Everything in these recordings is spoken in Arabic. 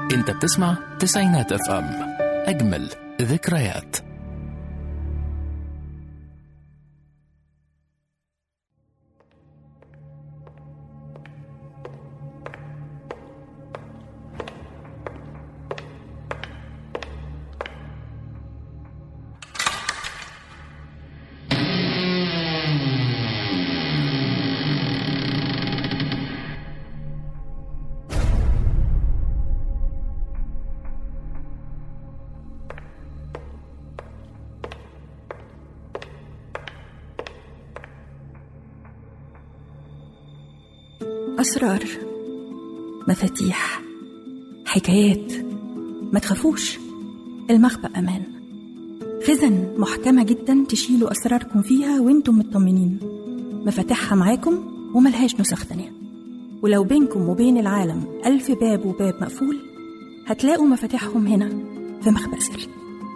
انت بتسمع تسعينات اف ام، اجمل ذكريات. أسرار، مفاتيح، حكايات. ما تخافوش، المخبأ أمان. خزن محكمة جدا تشيلوا أسراركم فيها وانتم مطمنين. مفاتيحها معاكم وملهاش نسخ تانية. ولو بينكم وبين العالم 1000 باب وباب مقفول، هتلاقوا مفاتيحهم هنا في مخبأ سري.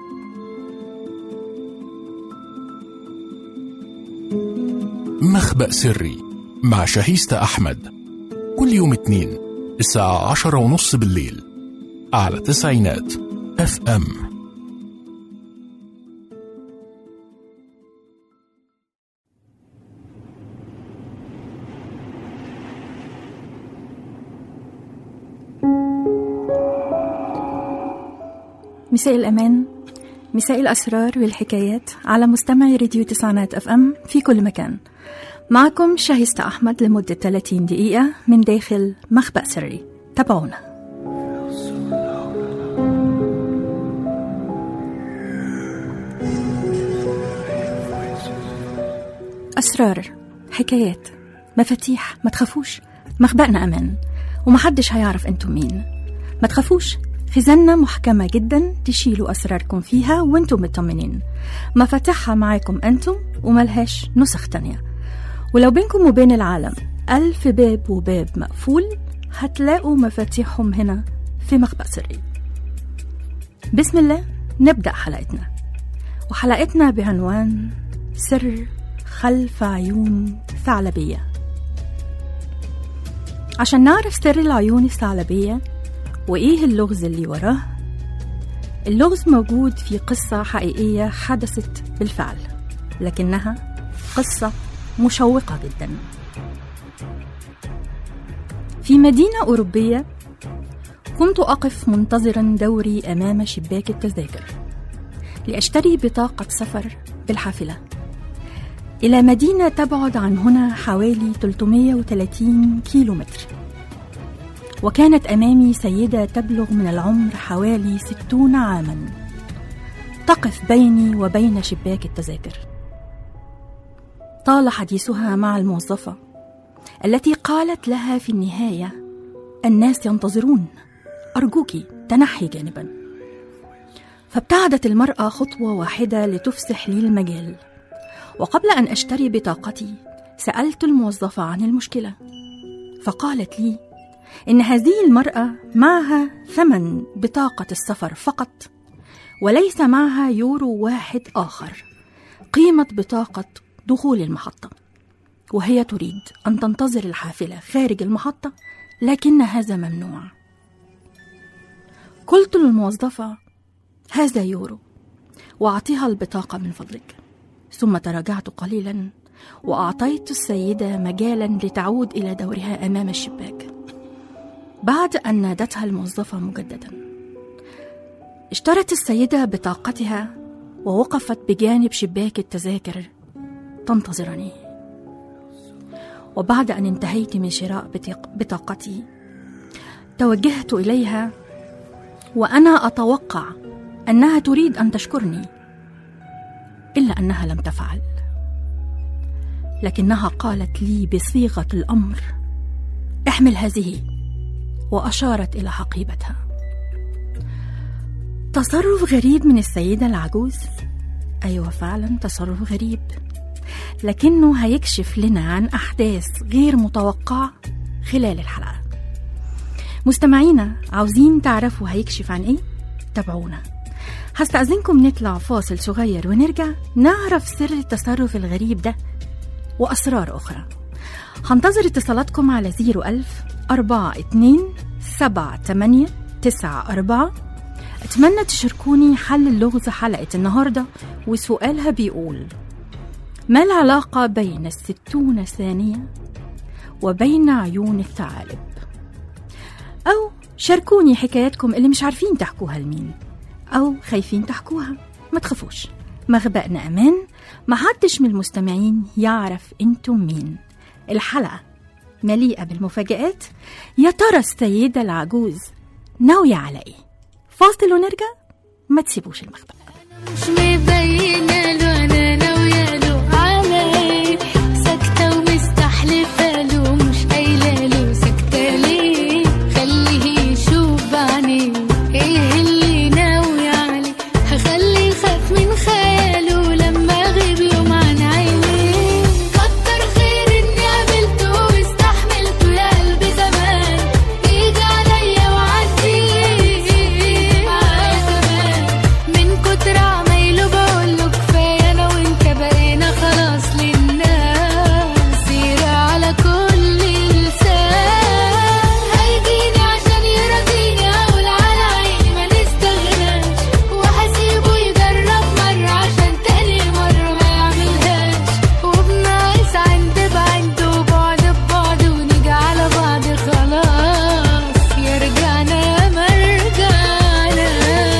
مخبأ سري مع شهيستة أحمد، كل يوم اثنين الساعة 10:30 بالليل على تسعينات اف ام. مساء الأمان، مساء الأسرار والحكايات على مستمعي راديو تسعينات اف ام في كل مكان. معكم شهيستة أحمد لمدة 30 دقيقة من داخل مخبأ سري. تابعونا. أسرار، حكايات، مفاتيح. ما تخافوش، مخبأنا أمان ومحدش هيعرف أنتم مين. ما تخافوش، خزانة محكمة جدا تشيلوا أسراركم فيها وانتم مطمنين. مفاتيحها معاكم أنتم وملهاش نسخ تانية. ولو بينكم وبين العالم 1000 باب وباب مقفول، هتلاقوا مفاتيحهم هنا في مخبأ سري. بسم الله نبدأ حلقتنا، وحلقتنا بعنوان سر خلف عيون ثعلبية. عشان نعرف سر العيون الثعلبية وإيه اللغز اللي وراه، اللغز موجود في قصة حقيقية حدثت بالفعل، لكنها قصة مشوقة جدا. في مدينة أوروبية كنت أقف منتظرا دوري أمام شباك التذاكر لأشتري بطاقة سفر بالحافلة إلى مدينة تبعد عن هنا حوالي 330 كيلومتر. وكانت أمامي سيدة تبلغ من العمر حوالي 60 عاما تقف بيني وبين شباك التذاكر. طال حديثها مع الموظفة التي قالت لها في النهاية: الناس ينتظرون، أرجوك تنحي جانبا. فابتعدت المرأة خطوة واحدة لتفسح لي المجال، وقبل أن أشتري بطاقتي سألت الموظفة عن المشكلة، فقالت لي إن هذه المرأة معها ثمن بطاقة السفر فقط، وليس معها يورو واحد آخر قيمة بطاقة دخول المحطة، وهي تريد أن تنتظر الحافلة خارج المحطة، لكن هذا ممنوع. قلت للموظفة: هذا يورو، وأعطيها البطاقة من فضلك. ثم تراجعت قليلا وأعطيت السيدة مجالا لتعود إلى دورها أمام الشباك. بعد أن نادتها الموظفة مجددا، اشترت السيدة بطاقتها ووقفت بجانب شباك التذاكر تنتظرني. وبعد أن انتهيت من شراء بطاقتي توجهت إليها وأنا أتوقع أنها تريد أن تشكرني، إلا أنها لم تفعل، لكنها قالت لي بصيغة الأمر: احمل هذه، وأشارت إلى حقيبتها. تصرف غريب من السيدة العجوز. أيوة فعلا تصرف غريب، لكنه هيكشف لنا عن أحداث غير متوقعة خلال الحلقة. مستمعينا عاوزين تعرفوا هيكشف عن إيه؟ تابعونا. هستأذنكم نطلع فاصل صغير ونرجع نعرف سر التصرف الغريب ده وأسرار أخرى. هنتظر اتصالاتكم على 01000 4278 94. أتمنى تشاركوني حل اللغز حلقة النهاردة، وسؤالها بيقول: ما العلاقة بين 60 ثانية وبين عيون الثعالب؟ أو شاركوني حكاياتكم اللي مش عارفين تحكوها لمين أو خايفين تحكوها. ما تخافوش، مخبأنا أمان، ما حدش من المستمعين يعرف انتم مين. الحلقة مليئة بالمفاجآت. يا ترى السيدة العجوز ناوية على ايه؟ فاصل ونرجع، ما تسيبوش المخبأ. مش مبينة له أنا ناوية له على ايه، ساكتة ومستحلفة له، مش قايلة له ساكتة ليه، خليه يشوف بعينيه ايه اللي ناوي عليه، هخليه يخاف من خياله لما اغيب يوم عن عينيه. كتر خير اني قابلته واستحملته يا قلبي زمان، يجي عليا وعدي معايا كمان، من كتر عمايله بقوله كفاية انا وانت بقينا خلاص للناس، سيرة على كل لسان، هيجيني عشان يرضيني اقول على عيني ما نستغناش، وهسيبه يجرب مرة عشان تاني مرة ما يعملهاش، وبناقص عند بعند وبعد ببعد ونيجي على بعض خلاص، يا رجعنا يا ما رجعناش.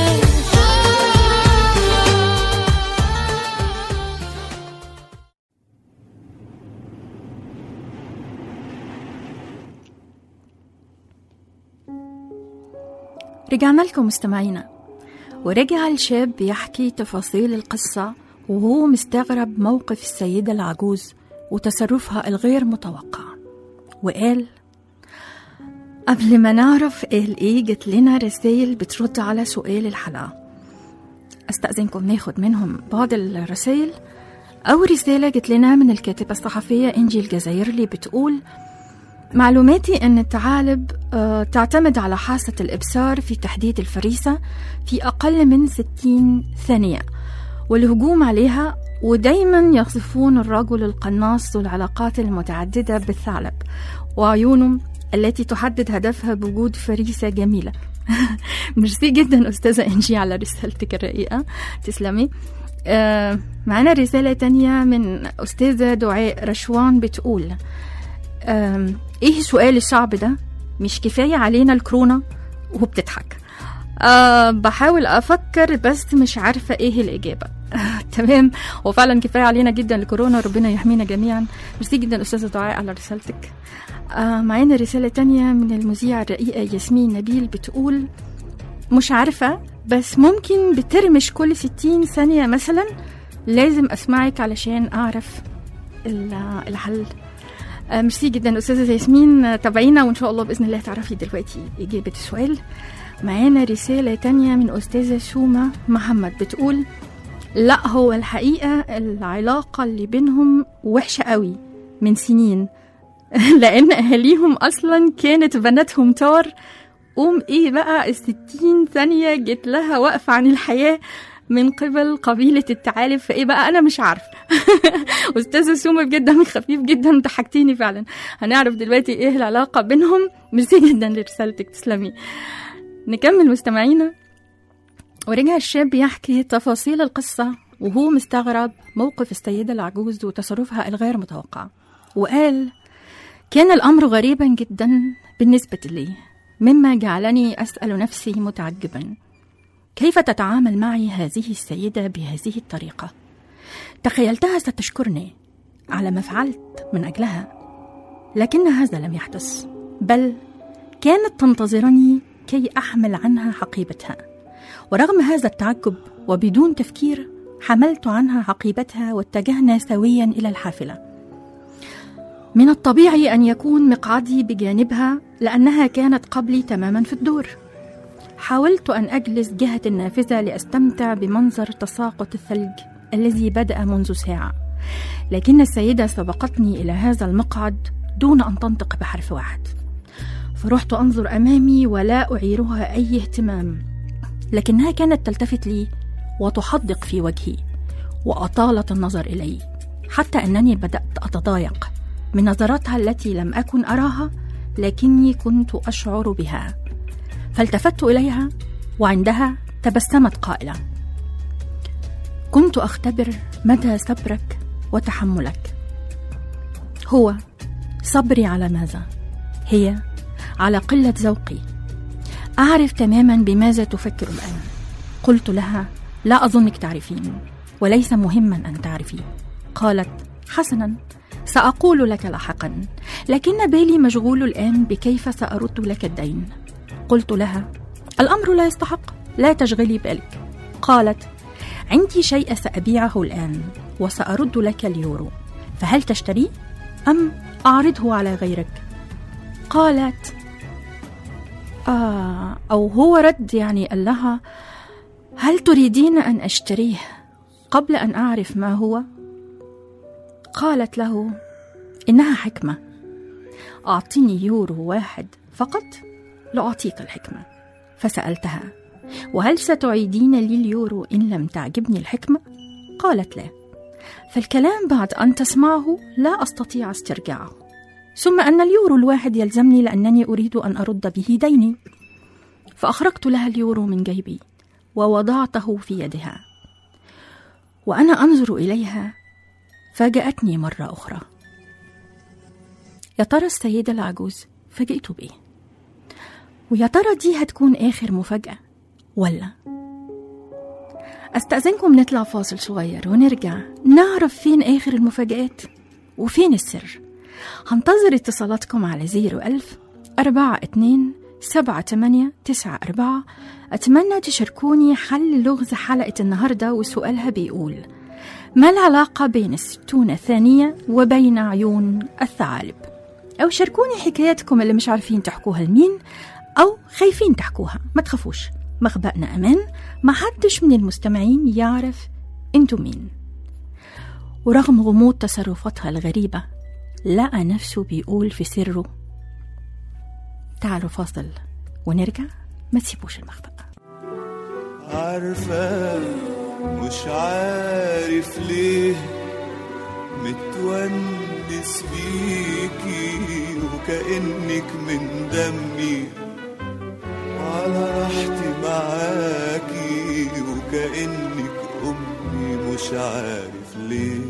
رجعنا لكم مستمعينا، ورجع الشاب يحكي تفاصيل القصة وهو مستغرب موقف السيدة العجوز وتصرفها الغير متوقع، وقال: قبل ما نعرف ايه جت لنا رسائل بترد على سؤال الحلقة. استأذنكم ناخد منهم بعض الرسائل. أو رسالة جت لنا من الكاتبة الصحفية إنجي الجزائري بتقول: معلوماتي أن الثعالب تعتمد على حاسة الإبصار في تحديد الفريسة في أقل من 60 ثانية والهجوم عليها، ودايما يصفون الرجل القناص ذو العلاقات المتعددة بالثعلب وعيونه التي تحدد هدفها بوجود فريسة جميلة. ميرسي جدا أستاذة إنجي على رسالتك الرقيقة، تسلمي. معنا رسالة تانية من أستاذة دعاء رشوان بتقول: ايه السؤال الصعب ده؟ مش كفاية علينا الكورونا؟ وبتضحك. بحاول افكر بس مش عارفة ايه الاجابة. تمام، وفعلا كفاية علينا جدا الكورونا، ربنا يحمينا جميعا. ميرسي جدا استاذة دعاء على رسالتك. معانا رسالة تانية من المذيعة الرقيقة ياسمين نبيل بتقول: مش عارفة بس ممكن بترمش كل 60 ثانية مثلا، لازم اسمعك علشان اعرف الحل. ميرسي جدا أستاذة ياسمين، تابعينا وإن شاء الله بإذن الله تعرفي دلوقتي إجابة السؤال. معانا رسالة تانية من أستاذة سومة محمد بتقول: لا، هو الحقيقة العلاقة اللي بينهم وحشة قوي من سنين، لأن أهاليهم أصلا كانت بناتهم طار. إيه بقى 60 ثانية جت لها وقف عن الحياة من قبل قبيلة الثعالب، فإيه بقى أنا مش عارف. أستاذة سومة بجد دمك خفيف جدا، ضحكتيني فعلا. هنعرف دلوقتي إيه العلاقة بينهم. ميرسي جدا لرسالتك، تسلمي. نكمل مستمعينا. ورجع الشاب يحكي تفاصيل القصة وهو مستغرب موقف السيدة العجوز وتصرفها الغير متوقع، وقال: كان الأمر غريبا جدا بالنسبة لي، مما جعلني أسأل نفسي متعجبا كيف تتعامل معي هذه السيدة بهذه الطريقة. تخيلتها ستشكرني على ما فعلت من أجلها، لكن هذا لم يحدث، بل كانت تنتظرني كي أحمل عنها حقيبتها. ورغم هذا التعجب وبدون تفكير حملت عنها حقيبتها واتجهنا سويا إلى الحافلة. من الطبيعي أن يكون مقعدي بجانبها لأنها كانت قبلي تماما في الدور. حاولت أن أجلس جهة النافذة لأستمتع بمنظر تساقط الثلج الذي بدأ منذ ساعة، لكن السيدة سبقتني إلى هذا المقعد دون أن تنطق بحرف واحد. فرحت أنظر أمامي ولا أعيرها أي اهتمام، لكنها كانت تلتفت لي وتحدق في وجهي وأطالت النظر إلي، حتى أنني بدأت أتضايق من نظراتها التي لم أكن أراها لكني كنت أشعر بها. فالتفت إليها وعندها تبسمت قائلة: كنت أختبر مدى صبرك وتحملك. هو صبري على ماذا؟ هي على قلة ذوقي. أعرف تماما بماذا تفكر الآن. قلت لها: لا أظنك تعرفين، وليس مهما أن تعرفين. قالت: حسنا، سأقول لك لاحقا، لكن بالي مشغول الآن بكيف سأرد لك الدين. قلت لها: الأمر لا يستحق، لا تشغلي بالك. قالت: عندي شيء سأبيعه الآن وسأرد لك اليورو، فهل تشتري أم أعرضه على غيرك؟ قالت: أو هو رد يعني قال لها: هل تريدين أن أشتريه قبل أن أعرف ما هو؟ قالت له: إنها حكمة، أعطني يورو واحد فقط لأعطيك الحكمة. فسألتها: وهل ستعيدين لي اليورو إن لم تعجبني الحكمة؟ قالت: لا، فالكلام بعد أن تسمعه لا أستطيع استرجاعه، ثم أن اليورو الواحد يلزمني لأنني أريد أن أرد به ديني. فأخرجت لها اليورو من جيبي ووضعته في يدها، وأنا أنظر إليها فاجأتني مرة أخرى. يا ترى السيدة العجوز فاجئته بإيه؟ ويا ترى دي هتكون آخر مفاجأة ولا؟ أستأذنكم نطلع فاصل صغير ونرجع نعرف فين آخر المفاجآت وفين السر. هنتظر اتصالاتكم على 01042-7894. أتمنى تشاركوني حل لغز حلقة النهاردة، وسؤالها بيقول: ما العلاقة بين 60 ثانية وبين عيون الثعالب؟ أو شاركوني حكاياتكم اللي مش عارفين تحكوها لمين أو خايفين تحكوها. ما تخافوش، مخبأنا أمان، ما حدش من المستمعين يعرف انتوا مين. ورغم غموض تصرفاتها الغريبة لقى نفسه بيقول في سره: تعالوا فاصل ونرجع، ما تسيبوش المخبأ. عارفة مش عارف ليه متونس بيكي وكأنك من دمي، على راحتي معاكي وكأنك أمي، مش عارف ليه.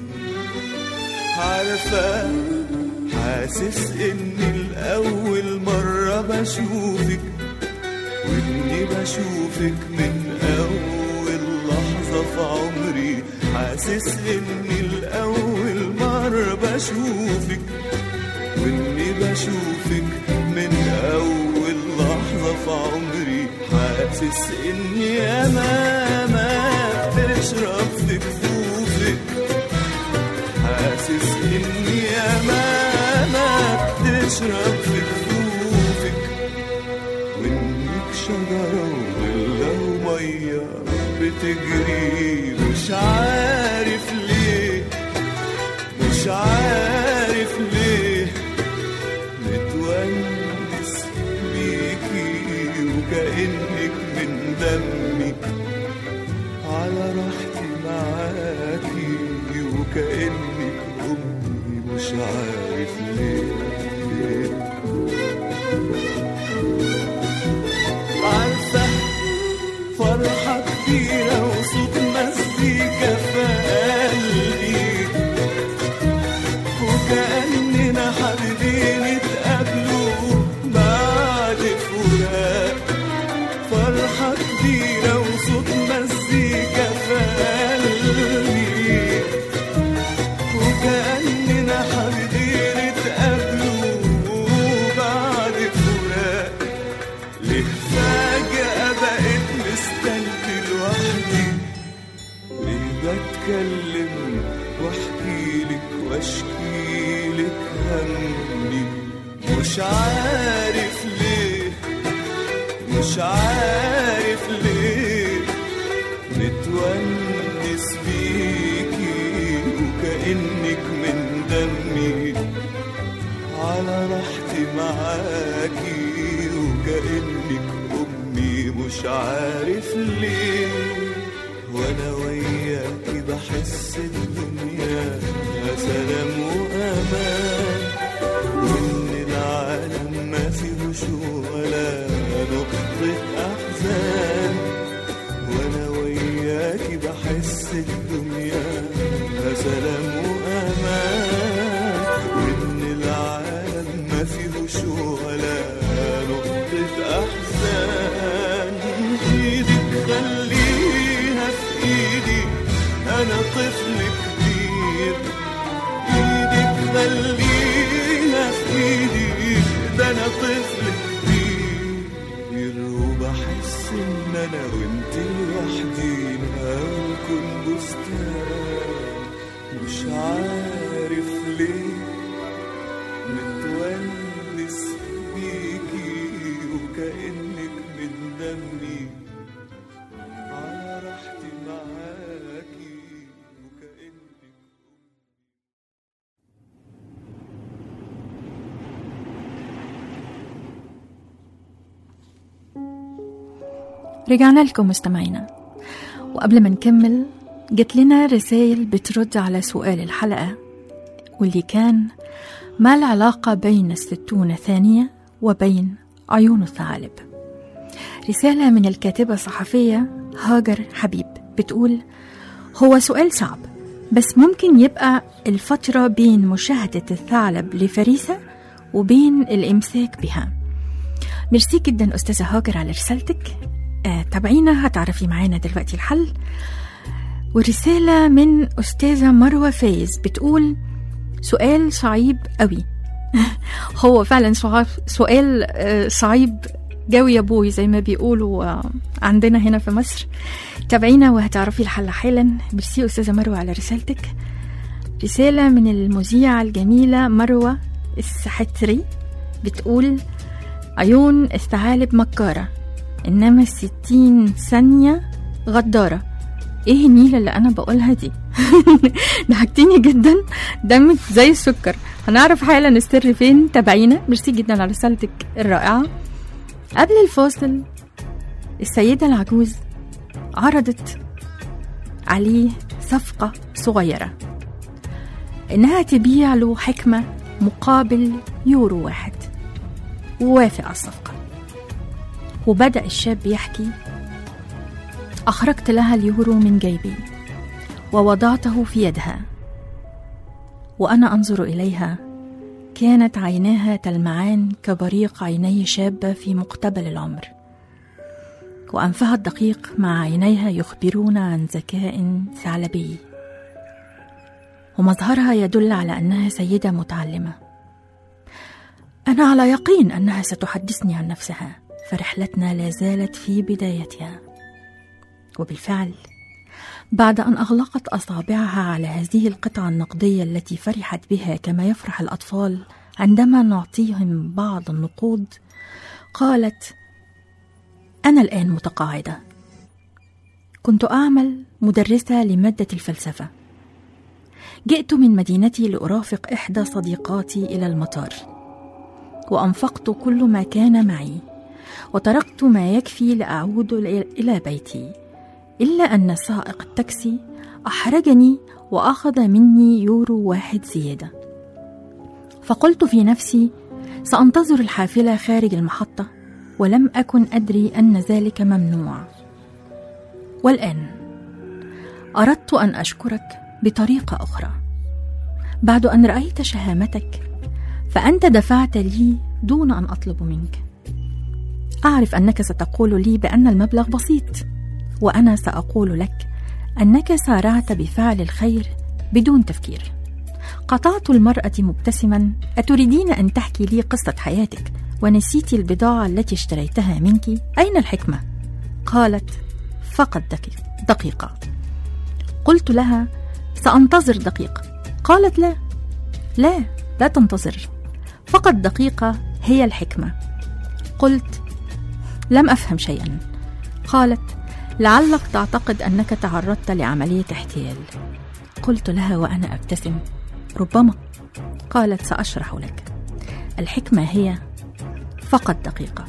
عارفة حاسس إني الأول مرة بشوفك، وإني بشوفك من أول لحظة في عمري. حاسس إني الأول مرة بشوفك، وإني بشوفك من أول لحظة في عمري. حاسس إني ياما بتشرب في كفوفك، حاسس إني ياما بتشرب في كفوفك، وإنك شجرة ولا ومية بتجري. مش عارف ليه، مش عارف ليه متونس بيكي وكأنك من دمي، على راحتي معاكي وكأنك أمي، مش عارف ليه. عارفة فرحة كبيرة وصوت مزيكا في قلبي، وكأننا حابين نتقابلوا بعد فراق. فرحة كبيرة وصوت مزيكا في قلبي، وكأننا حابين نتقابلوا بعد فراق. ليه فجأة بقيت مستني لوحدي؟ ليه بتكلم واحكيلك واشكيلك همي؟ مش عارف ليه، مش عارف ليه متونس بيكي وكأنك من دمي، على راحتي معاكي وكأنك أمي، مش عارف ليه. وأنا وياكي بحس الدنيا سلام وأمان، وإن العالم ما فيهوش ولا نقطة ولا نقطة أحزان. إيدك خليها في إيدي، أنا طفل كبير. إيدك خليها في إيدي، ده أنا طفل كبير. وبحس إن أنا وإنت لوحدينا ونكون بستان، مش عارف ليه متونس بيكي وكأنك من دمي، على راحتي معاكي وكأنك. رجعنا لكم مستمعينا، وقبل ما نكمل جت لنا رسائل بترد على سؤال الحلقة، واللي كان: ما العلاقة بين 60 ثانية وبين عيون الثعالب؟ رسالة من الكاتبة الصحفية هاجر حبيب بتقول: هو سؤال صعب، بس ممكن يبقى الفترة بين مشاهدة الثعلب لفريسة وبين الإمساك بها. ميرسي جدا أستاذة هاجر على رسالتك. تابعينا هتعرفي معانا دلوقتي الحل. ورسالة من أستاذة مروة فايز بتقول: سؤال صعيب قوي. هو فعلا سؤال صعيب قوي يا بوي زي ما بيقولوا عندنا هنا في مصر. تابعينا وهتعرفي الحل حالا. ميرسي أستاذة مروة على رسالتك. رسالة من المذيعة الجميلة مروة السحتري بتقول: عيون الثعالب مكارة، إنما 60 ثانية غدارة. إيه النيلة اللي أنا بقولها دي؟ ضحكتيني جدا، دمك زي السكر. هنعرف حالا السر فين. تابعينا. ميرسي جدا على رسالتك الرائعة. قبل الفاصل السيدة العجوز عرضت عليه صفقة صغيرة، إنها تبيع له حكمة مقابل يورو 1، ووافق على الصفقة. وبدأ الشاب يحكي: أخرجت لها اليورو من جيبي ووضعته في يدها، وأنا أنظر إليها كانت عيناها تلمعان كبريق عيني شابة في مقتبل العمر، وأنفها الدقيق مع عينيها يخبرون عن ذكاء ثعلبي، ومظهرها يدل على أنها سيدة متعلمة. أنا على يقين أنها ستحدثني عن نفسها، فرحلتنا لا زالت في بدايتها. وبالفعل بعد أن أغلقت أصابعها على هذه القطعة النقدية التي فرحت بها كما يفرح الأطفال عندما نعطيهم بعض النقود، قالت: أنا الآن متقاعدة. كنت أعمل مدرسة لمادة الفلسفة. جئت من مدينتي لأرافق إحدى صديقاتي إلى المطار، وأنفقت كل ما كان معي، وتركت ما يكفي لأعود إلى بيتي، إلا أن سائق التاكسي أحرجني وأخذ مني يورو 1 زيادة. فقلت في نفسي: سأنتظر الحافلة خارج المحطة، ولم أكن أدري أن ذلك ممنوع. والآن أردت أن أشكرك بطريقة أخرى. بعد أن رأيت شهامتك فأنت دفعت لي دون أن أطلب منك. أعرف أنك ستقول لي بأن المبلغ بسيط، وأنا سأقول لك أنك سارعت بفعل الخير بدون تفكير. قطعت المرأة مبتسما: أتريدين أن تحكي لي قصة حياتك ونسيت البضاعة التي اشتريتها منك؟ أين الحكمة؟ قالت: فقط دقيقة. قلت لها: سأنتظر دقيقة. قالت: لا تنتظر، فقط دقيقة هي الحكمة. قلت: لم أفهم شيئا. قالت: لعلك تعتقد أنك تعرضت لعملية احتيال. قلت لها وأنا أبتسم: ربما. قالت: سأشرح لك. الحكمة هي فقط دقيقة.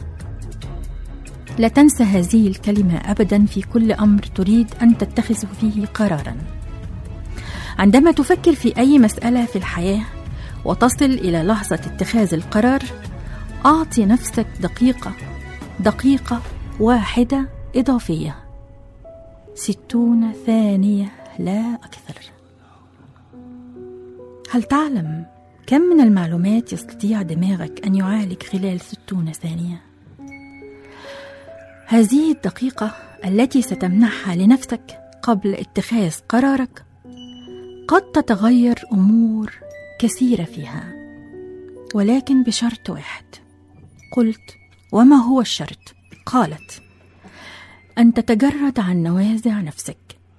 لا تنسى هذه الكلمة أبدا في كل أمر تريد أن تتخذ فيه قرارا. عندما تفكر في أي مسألة في الحياة وتصل إلى لحظة اتخاذ القرار، أعطي نفسك دقيقة واحدة إضافية، 60 ثانية لا أكثر. هل تعلم كم من المعلومات يستطيع دماغك أن يعالج خلال 60 ثانية؟ هذه الدقيقة التي ستمنحها لنفسك قبل اتخاذ قرارك قد تتغير أمور كثيرة فيها، ولكن بشرط واحد. قلت: وما هو الشرط؟ قالت: أن تتجرد عن نوازع نفسك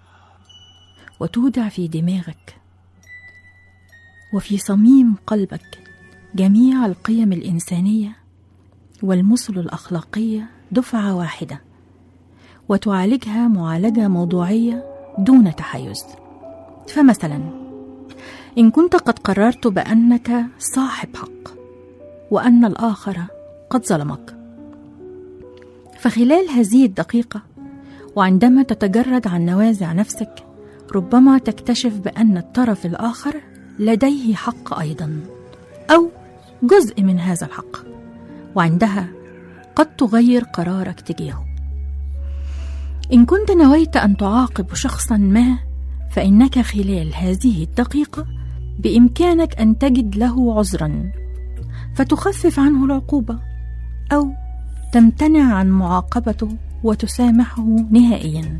وتودع في دماغك وفي صميم قلبك جميع القيم الإنسانية والمثل الأخلاقية دفعة واحدة، وتعالجها معالجة موضوعية دون تحيز. فمثلا إن كنت قد قررت بأنك صاحب حق وأن الآخر قد ظلمك، فخلال هذه الدقيقة وعندما تتجرد عن نوازع نفسك ربما تكتشف بأن الطرف الآخر لديه حق أيضا أو جزء من هذا الحق، وعندها قد تغير قرارك تجاهه. إن كنت نويت أن تعاقب شخصا ما، فإنك خلال هذه الدقيقة بإمكانك أن تجد له عذرا فتخفف عنه العقوبة، أو تمتنع عن معاقبته وتسامحه نهائيا.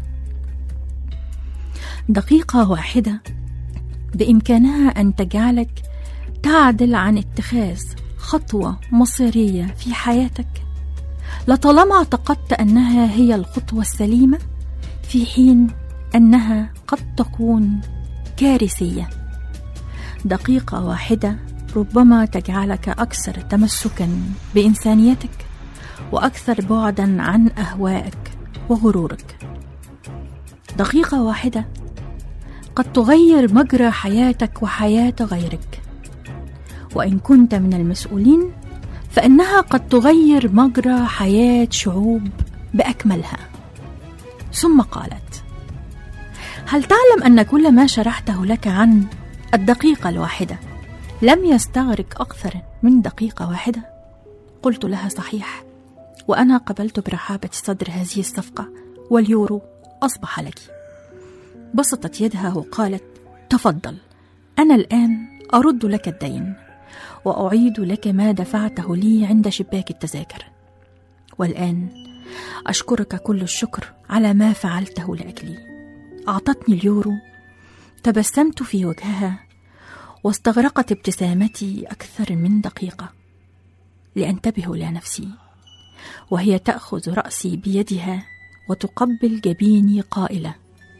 دقيقة واحدة بإمكانها أن تجعلك تعدل عن اتخاذ خطوة مصيرية في حياتك لطالما اعتقدت أنها هي الخطوة السليمة، في حين أنها قد تكون كارثية. دقيقة واحدة ربما تجعلك أكثر تمسكا بإنسانيتك وأكثر بعدا عن أهوائك وغرورك. دقيقة واحدة قد تغير مجرى حياتك وحياة غيرك، وإن كنت من المسؤولين فإنها قد تغير مجرى حياة شعوب بأكملها. ثم قالت: هل تعلم أن كل ما شرحته لك عن الدقيقة الواحدة لم يستغرق أكثر من دقيقة واحدة؟ قلت لها: صحيح، وأنا قبلت برحابة صدر هذه الصفقة، واليورو أصبح لك. بسطت يدها وقالت: تفضل، أنا الآن أرد لك الدين وأعيد لك ما دفعته لي عند شباك التذاكر، والآن أشكرك كل الشكر على ما فعلته لأجلي. أعطتني اليورو، تبسمت في وجهها واستغرقت ابتسامتي أكثر من دقيقة لأنتبه لنفسي، وهي تأخذ رأسي بيدها وتقبل جبيني قائلة: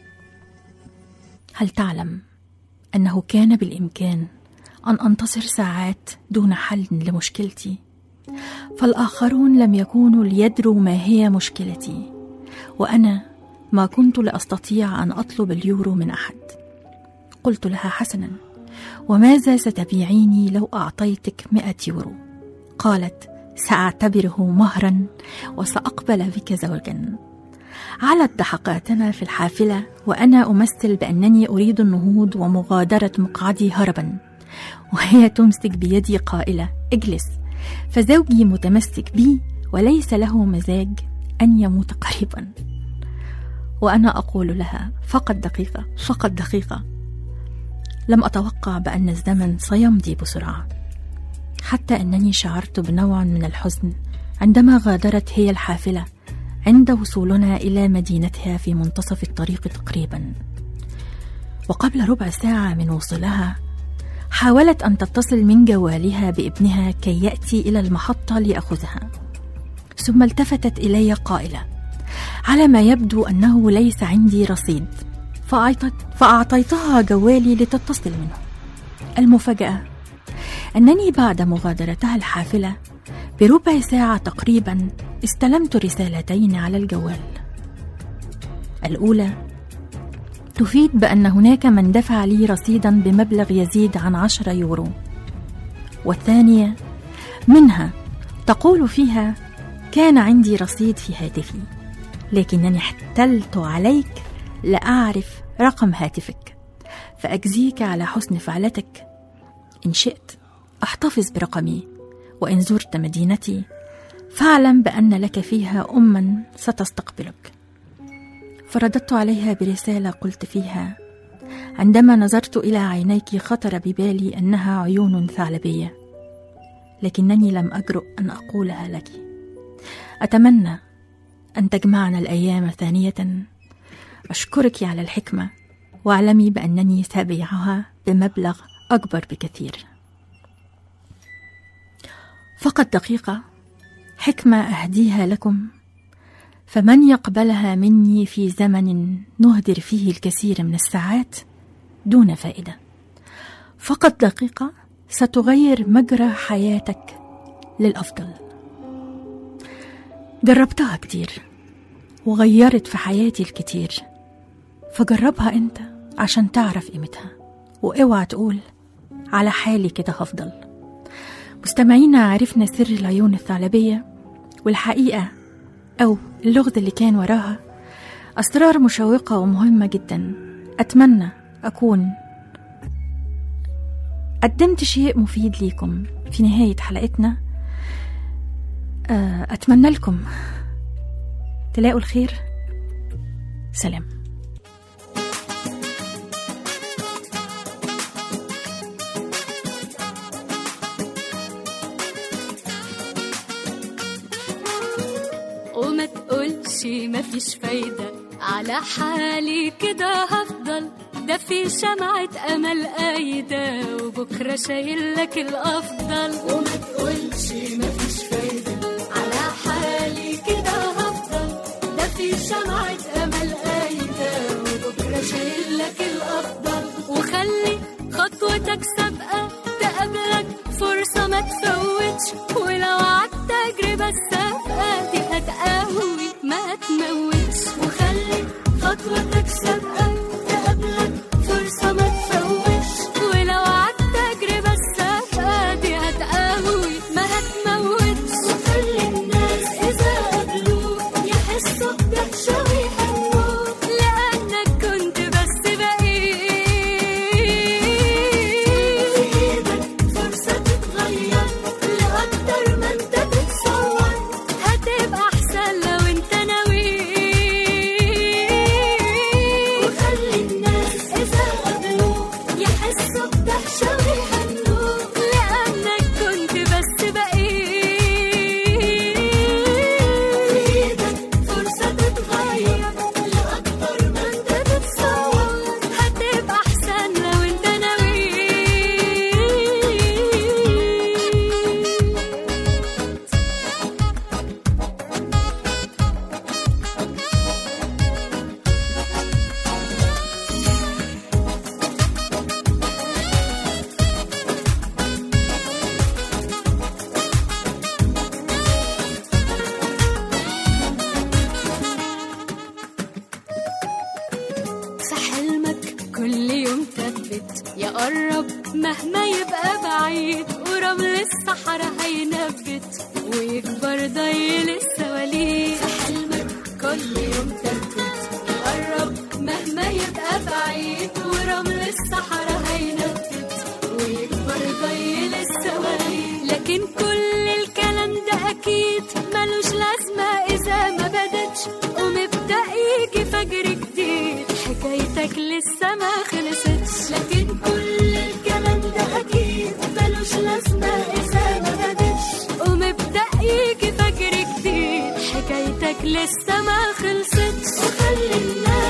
هل تعلم أنه كان بالإمكان أن أنتظر ساعات دون حل لمشكلتي، فالآخرون لم يكونوا ليدروا ما هي مشكلتي، وأنا ما كنت لأستطيع أن أطلب اليورو من أحد. قلت لها: حسنا، وماذا ستبيعيني لو أعطيتك 100 يورو؟ قالت: سأعتبره مهرا وسأقبل بك زوجا. علت ضحكاتنا في الحافلة وأنا أمثل بأنني أريد النهوض ومغادرة مقعدي هربا، وهي تمسك بيدي قائلة: اجلس، فزوجي متمسك بي وليس له مزاج أن يموت قريبا. وأنا أقول لها: فقط دقيقة، فقط دقيقة. لم أتوقع بأن الزمن سيمضي بسرعة، حتى أنني شعرت بنوع من الحزن عندما غادرت هي الحافلة عند وصولنا إلى مدينتها في منتصف الطريق تقريبا. وقبل ربع ساعة من وصولها حاولت أن تتصل من جوالها بابنها كي يأتي إلى المحطة ليأخذها، ثم التفتت إلي قائلة: على ما يبدو أنه ليس عندي رصيد، فأعطيتها جوالي لتتصل منه. المفاجأة أنني بعد مغادرتها الحافلة بربع ساعة تقريبا استلمت رسالتين على الجوال. الأولى تفيد بأن هناك من دفع لي رصيدا بمبلغ يزيد عن 10 يورو، والثانية منها تقول فيها: كان عندي رصيد في هاتفي، لكنني احتلت عليك لأعرف رقم هاتفك، فأجزيك على حسن فعلتك. إن شئت احتفظ برقمي، وإن زرت مدينتي فاعلم بأن لك فيها أما ستستقبلك. فرددت عليها برسالة قلت فيها: عندما نظرت إلى عينيك خطر ببالي أنها عيون ثعلبية، لكنني لم أجرؤ أن أقولها لك. أتمنى أن تجمعنا الأيام ثانية. أشكرك على الحكمة، واعلمي بأنني سأبيعها بمبلغ أكبر بكثير. فقط دقيقة، حكمة أهديها لكم، فمن يقبلها مني في زمن نهدر فيه الكثير من الساعات دون فائدة. فقط دقيقة ستغير مجرى حياتك للأفضل. جربتها كتير وغيرت في حياتي الكتير، فجربها أنت عشان تعرف قيمتها، واوعى تقول على حالي كده هفضل. مستمعينا، عرفنا سر العيون الثعلبية والحقيقة أو اللغز اللي كان وراها، أسرار مشوقة ومهمة جدا. أتمنى أكون قدمت شيء مفيد ليكم في نهاية حلقتنا. أتمنى لكم تلاقوا الخير. سلام. وما تقولش مفيش فايدة، على حالي كده هفضل، ده في شمعة أمل قايدة وبكرة شايلك الأفضل. وما تقولش مفيش فايدة، على حالي كده هفضل، ده في شمعة أمل قايدة وبكرة شايلك الأفضل. وخلي خطوتك سابقة تقابلك فرصة ما تفوتش، ولو عدت تجربة السابقة دي هتقوي ما تموتش. وخلي خطوتك سابقة تقابلك فرصة ما تفوتش، ولو عدت تجربة السابقة دي هتقوي ما هتموتش. وخلي الناس إذا قابلوك يحسوا بدهشة ويهنوك، لأنك كنت بس بقيت في إيدك فرصة تتغير لأكتر ما أنت تتصور. هتبقى أحسن لو أنت ناوي. وخلي الناس إذا قابلوك يحسوا بدهشة ويهنوك، لأنك كنت بس بقيت في إيدك فرصة تتغير لأكتر ما أنت تتصور. هتبقى أحسن لو أنت ناوي. في حلمك كل يوم ثبت، يقرب مهما يبقى بعيد، ورمل الصحراء هينبت ويكبر ضيل السواليف. في حلمك كل يوم ثبت، يقرب مهما يبقى بعيد، ورمل الصحراء هينبت ويكبر ضيل السواليف. لكن كل الكلام ده أكيد ملوش لازمة إذا ما بدتش ومبدأ يجي فجر جديد، حكايتك لسه ما خلصتش. لكن كل الكلام ده أكيد ملوش لازمة إذا ما بدتش ومبدأ يجي فجر جديد، حكايتك لسه ما خلصتش. وخلي الناس